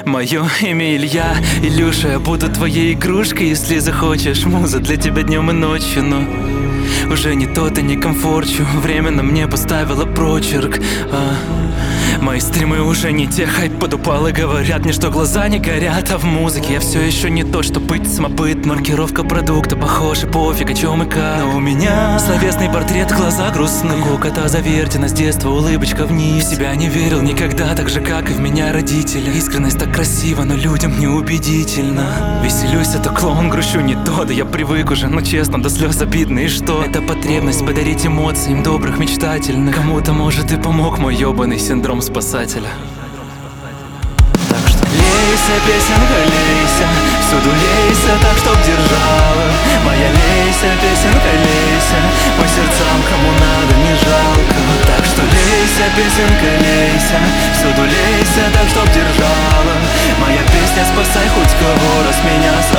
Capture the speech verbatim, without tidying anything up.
Мое имя Илья, Илюша, я буду твоей игрушкой, если захочешь. Муза для тебя днем и ночью, но уже не тот и не комфорчу. Время на мне поставило прочерк, а мои стримы уже не те, хайп подупал и говорят мне, что глаза не горят. А в музыке я все еще не то, что быть самобыт. Маркировка продукта похожа, пофиг о чем и как. Но у меня словесный портрет, глаза грустные, как у кота завертена с детства улыбочка вниз. В себя не верил никогда, так же как и в меня родители. Искренность так красиво, но людям неубедительно. Веселюсь, это клоун, грущу не то, да я привык уже, но честно, до слез обидно. И что? Это потребность подарить эмоции им добрых, мечтательных. Кому-то может и помог мой ёбаный синдром спасателя. Так что лейся, песенка, лейся, всюду лейся, так чтоб держала. Моя лейся, песенка, лейся, по сердцам кому надо не жалко. Так что лейся, песенка, лейся, всюду лейся, так чтоб держала. Моя песня, спасай хоть кого, раз меня